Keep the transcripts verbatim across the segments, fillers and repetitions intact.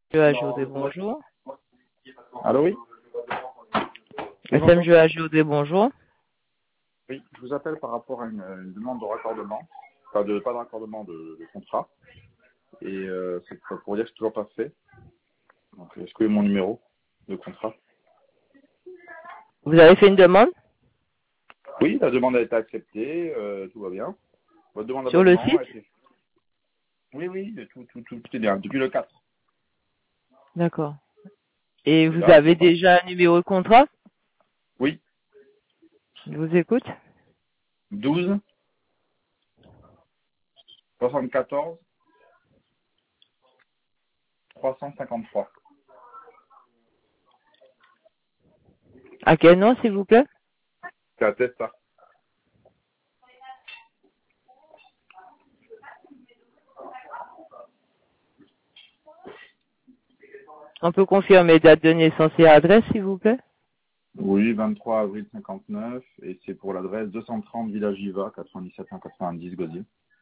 Jeu à Jodé, bonjour. Allô, oui. S M Jeu à Jodé, bonjour. Oui, je vous appelle par rapport à une, une demande de raccordement, enfin de, pas de raccordement de, de contrat, et euh, c'est pour pour dire que c'est toujours pas fait. Donc, est-ce que vous avez mon numéro de contrat? Vous avez fait une demande Oui, la demande a été acceptée, euh, tout va bien. Votre demande sur le d'abonnement site? a été... Oui, oui, tout, tout, tout, tout est bien, depuis le quatre. D'accord. Et Et vous là, avez c'est pas... déjà un numéro de contrat? Oui, Je vous écoute. douze, soixante-quatorze, trois cent cinquante-trois. À quel nom, s'il vous plaît? C'est à Testa. On peut confirmer date de naissance et adresse, s'il vous plaît? Oui, vingt-trois avril cinquante-neuf, et c'est pour l'adresse deux cent trente Village Jiva, quatre-vingt-dix-sept cent quatre-vingt-dix Gaudier.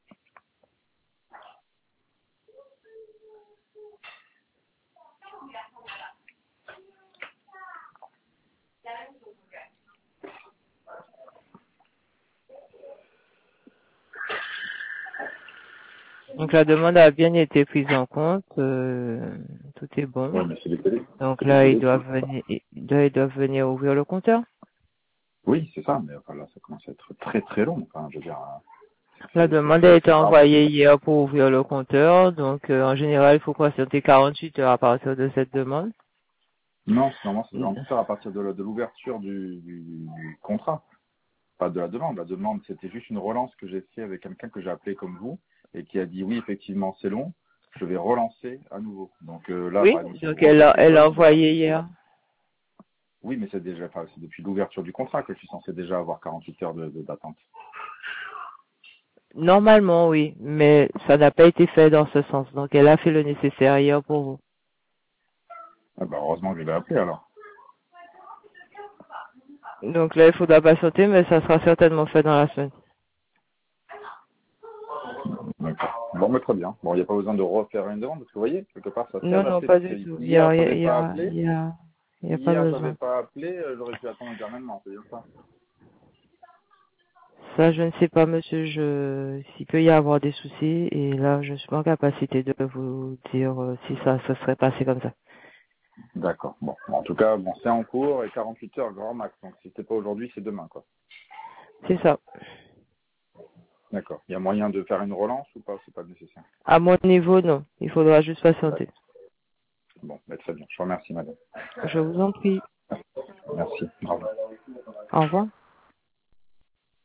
Donc la demande a bien été prise en compte. euh, tout est bon. Ouais, mais c'est décalé. Donc C'est là, ils décalé, c'est doivent venir, ils doivent ils doivent venir ouvrir le compteur. Oui, c'est ça, mais enfin, là, ça commence à être très très long. Enfin, je veux dire, euh, La c'est, c'est, demande a c'est, été c'est pas... envoyée hier pour ouvrir le compteur. Donc euh, en général, il faut patienter quarante-huit heures à partir de cette demande. Non, normalement, ça doit faire à partir de, la- de l'ouverture du, du, du contrat, pas de la demande. La demande, c'était juste une relance que j'ai fait avec quelqu'un que j'ai appelé comme vous et qui a dit oui, effectivement, c'est long. Je vais relancer à nouveau. Donc euh, là, Oui, par exemple, sur donc votre elle a, elle a téléphone, envoyé hier. oui, mais c'est déjà, enfin, c'est depuis l'ouverture du contrat que je suis censé déjà avoir quarante-huit heures de, de- d'attente. Normalement, oui, mais ça n'a pas été fait dans ce sens. Donc elle a fait le nécessaire hier pour vous. Ah bah, heureusement que je l'ai appelé alors. Donc là, il faudra patienter, mais ça sera certainement fait dans la semaine. D'accord. Bon, mais très bien. Bon, il n'y a pas besoin de refaire une demande, parce que vous voyez, quelque part, ça s'est Non, non, adapté, pas parce que du tout. Il y hier, a, il y a, j'avais il y pas a, appelé, il y a, il y a pas hier, j'avais besoin. pas appelé, euh, j'aurais pu attendre éternellement, c'est bien ça. Ça, je ne sais pas, monsieur. Je, s'il peut y avoir des soucis, et là, je suis pas en capacité de vous dire euh, si ça, ça serait passé comme ça. D'accord. Bon, en tout cas, bon, c'est en cours, et quarante-huit heures grand max, donc si c'est pas aujourd'hui, c'est demain, quoi. C'est ça. D'accord. Il y a moyen de faire une relance ou pas, c'est pas nécessaire. À mon niveau, non. Il faudra juste patienter. D'accord. Bon, bah, très bien. Je vous remercie, madame. Je vous en prie. Merci. Au revoir. Au revoir.